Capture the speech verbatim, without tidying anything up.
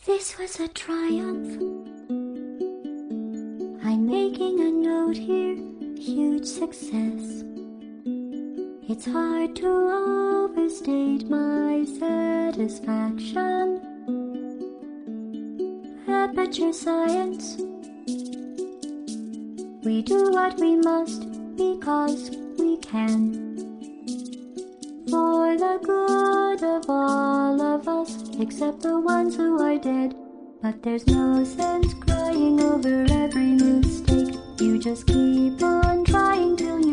This was a triumph. I'm making a note here, huge success. It's hard to overstate my satisfaction. Aperture Science. We do what we must because we can. For the good of all of us, except the ones who are dead. But there's no sense crying over every mistake. You just keep on trying till